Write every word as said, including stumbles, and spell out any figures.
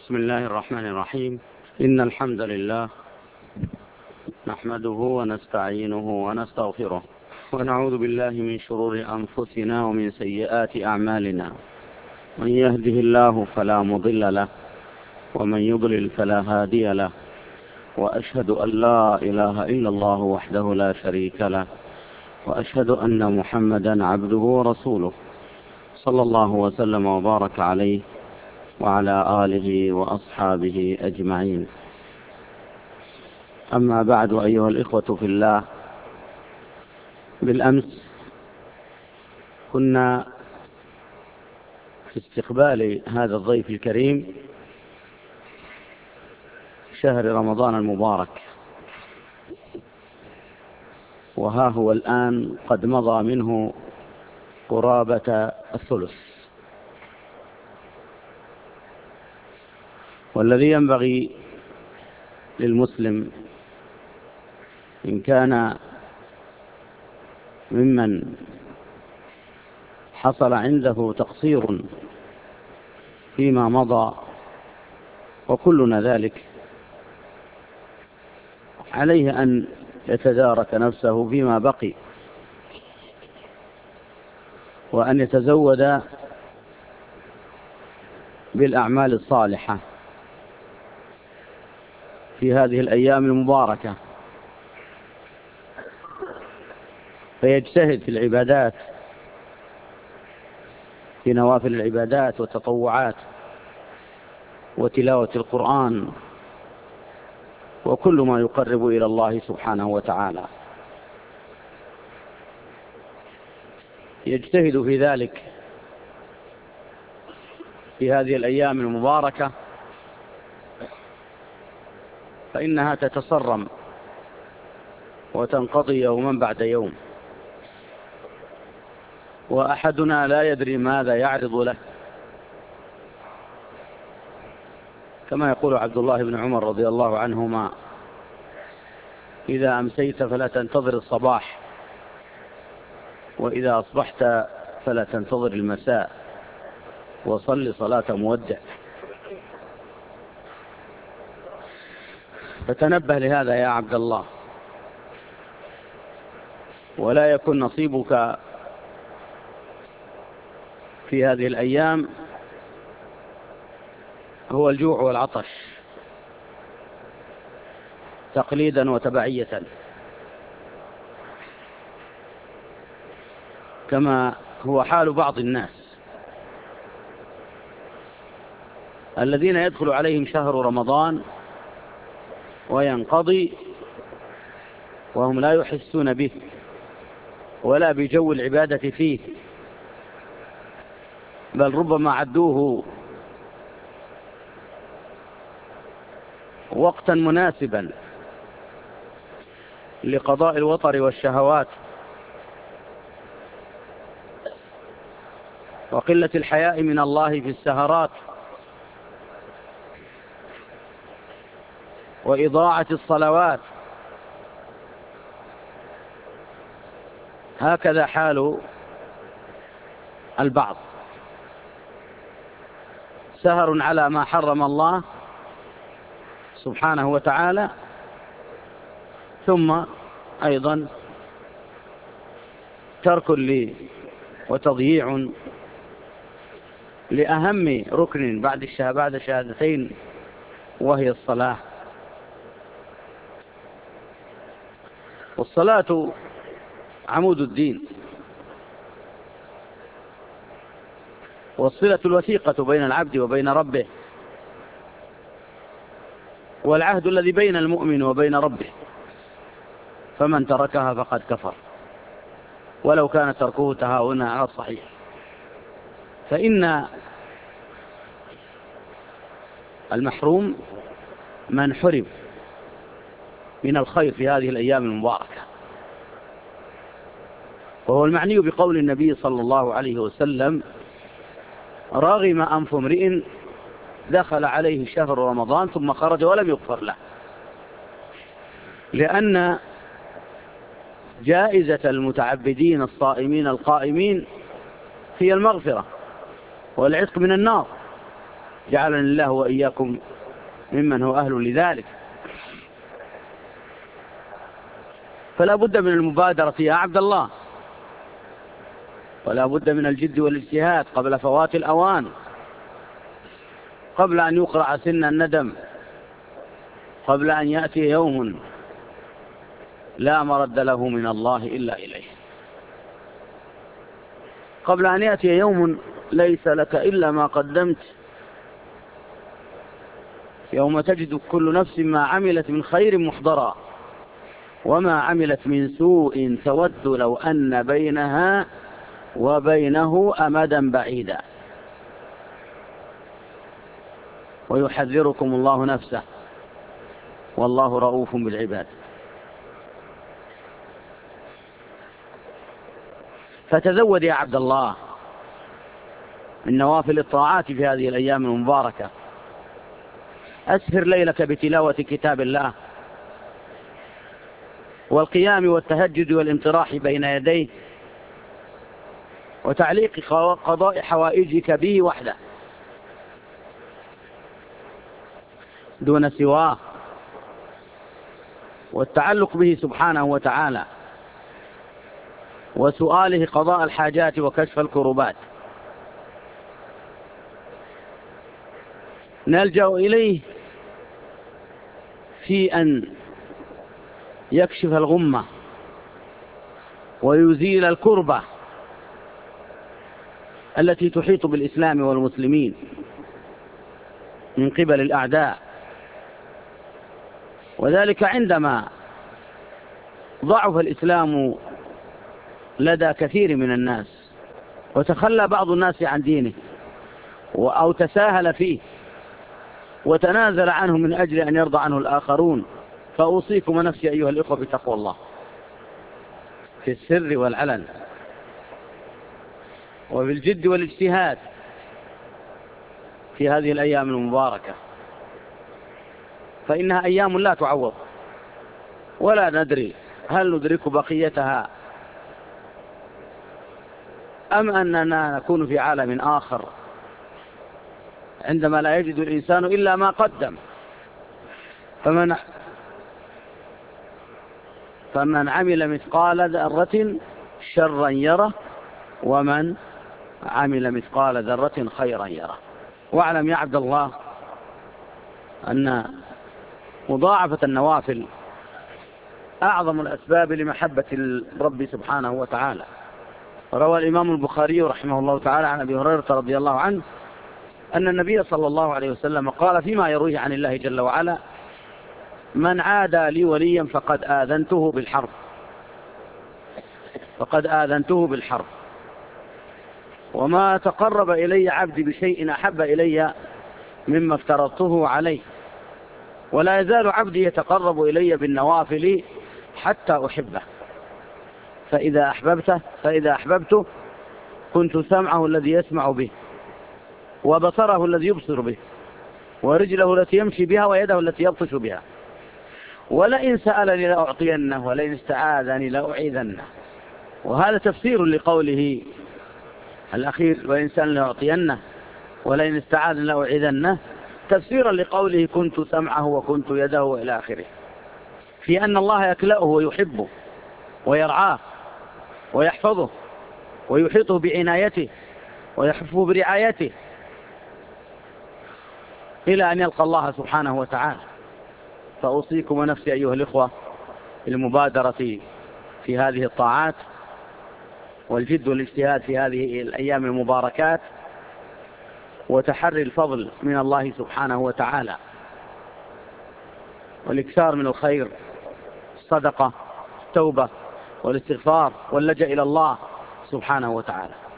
بسم الله الرحمن الرحيم. إن الحمد لله نحمده ونستعينه ونستغفره ونعوذ بالله من شرور أنفسنا ومن سيئات أعمالنا. من يهده الله فلا مضل له ومن يضلل فلا هادي له، وأشهد أن لا إله إلا الله وحده لا شريك له، وأشهد أن محمدا عبده ورسوله صلى الله وسلم وبارك عليه وعلى آله وأصحابه أجمعين. أما بعد، أيها الإخوة في الله، بالأمس كنا في استقبال هذا الضيف الكريم شهر رمضان المبارك، وها هو الآن قد مضى منه قرابة الثلث. والذي ينبغي للمسلم إن كان ممن حصل عنده تقصير فيما مضى، وكلنا ذلك، عليه أن يتدارك نفسه فيما بقي، وأن يتزود بالأعمال الصالحة في هذه الأيام المباركة، فيجتهد في العبادات، في نوافل العبادات والتطوعات وتلاوة القرآن وكل ما يقرب إلى الله سبحانه وتعالى. يجتهد في ذلك في هذه الأيام المباركة، فإنها تتصرم وتنقضي يوما بعد يوم، وأحدنا لا يدري ماذا يعرض له، كما يقول عبد الله بن عمر رضي الله عنهما: إذا أمسيت فلا تنتظر الصباح، وإذا أصبحت فلا تنتظر المساء، وصل صلاة مودع. فتنبه لهذا يا عبد الله، ولا يكن نصيبك في هذه الأيام هو الجوع والعطش تقليدا وتبعية، كما هو حال بعض الناس الذين يدخل عليهم شهر رمضان وينقضي وهم لا يحسون به ولا بجو العبادة فيه، بل ربما عدوه وقتا مناسبا لقضاء الوطر والشهوات وقلة الحياء من الله في السهرات وإضاعة الصلوات. هكذا حال البعض، سهر على ما حرم الله سبحانه وتعالى، ثم أيضا ترك لي وتضييع لأهم ركن بعد بعد الشهادتين، وهي الصلاة. والصلاة عمود الدين، والصلة الوثيقة بين العبد وبين ربه، والعهد الذي بين المؤمن وبين ربه، فمن تركها فقد كفر، ولو كان تركه تهاونا على الصحيح. فإن المحروم من حرم من الخير في هذه الأيام المباركة، وهو المعني بقول النبي صلى الله عليه وسلم: راغم أنف امرئ دخل عليه شهر رمضان ثم خرج ولم يغفر له. لأن جائزة المتعبدين الصائمين القائمين هي المغفرة والعتق من النار، جعلني الله وإياكم ممن هو أهل لذلك. فلا بد من المبادرة يا عبد الله، ولا بد من الجد والاجتهاد قبل فوات الأوان، قبل أن يقرع سن الندم، قبل أن يأتي يوم لا مرد له من الله إلا إليه، قبل أن يأتي يوم ليس لك إلا ما قدمت، يوم تجد كل نفس ما عملت من خير محضرا وما عملت من سوء تود لو أن بينها وبينه أمدا بعيدا. ويحذركم الله نفسه والله رؤوف بالعباد. فتزود يا عبد الله من نوافل الطاعات في هذه الأيام المباركة. أسهر ليلك بتلاوة كتاب الله والقيام والتهجد والانطراح بين يديه وتعليق قضاء حوائجك به وحده دون سواه، والتعلق به سبحانه وتعالى وسؤاله قضاء الحاجات وكشف الكربات. نلجأ إليه في أن يكشف الغمة ويزيل الكربة التي تحيط بالإسلام والمسلمين من قبل الأعداء، وذلك عندما ضعف الإسلام لدى كثير من الناس وتخلى بعض الناس عن دينه أو تساهل فيه وتنازل عنه من أجل أن يرضى عنه الآخرون. فأوصيكم ونفسي أيها الإخوة بتقوى الله في السر والعلن وبالجد والاجتهاد في هذه الأيام المباركة، فإنها أيام لا تعوض، ولا ندري هل ندرك بقيتها أم أننا نكون في عالم آخر عندما لا يجد الإنسان إلا ما قدم. فمن فمن عمل مثقال ذرة شرا يره ومن عمل مثقال ذرة خيرا يره. واعلم يا عبد الله أن مضاعفة النوافل أعظم الأسباب لمحبة الرب سبحانه وتعالى. روى الإمام البخاري رحمه الله تعالى عن أبي هريرة رضي الله عنه أن النبي صلى الله عليه وسلم قال فيما يرويه عن الله جل وعلا: من عادى لي وليا فقد آذنته بالحرب فقد آذنته بالحرب وما تقرب إلي عبدي بشيء أحب إلي مما افترضته عليه ولا يزال عبدي يتقرب إلي بالنوافل حتى أحبه فإذا أحببته فإذا أحببته كنت سمعه الذي يسمع به وبصره الذي يبصر به ورجله التي يمشي بها ويده التي يبطش بها ولئن سألني لأعطينه ولئن استعاذني لأعيذنه. وهذا تفسير لقوله الأخير: ولئن سألني لأعطينه ولئن استعاذني لأعيذنه، تفسيرا لقوله: كنت سمعه وكنت يده إلى آخره، في أن الله يكلأه ويحبه ويرعاه ويحفظه ويحيطه بعنايته ويحفه برعايته إلى أن يلقى الله سبحانه وتعالى. فأوصيكم ونفسي أيها الإخوة بالمبادرة في هذه الطاعات والجد والاجتهاد في هذه الأيام المباركات وتحري الفضل من الله سبحانه وتعالى والإكثار من الخير، الصدقة، التوبة والاستغفار واللجأ إلى الله سبحانه وتعالى.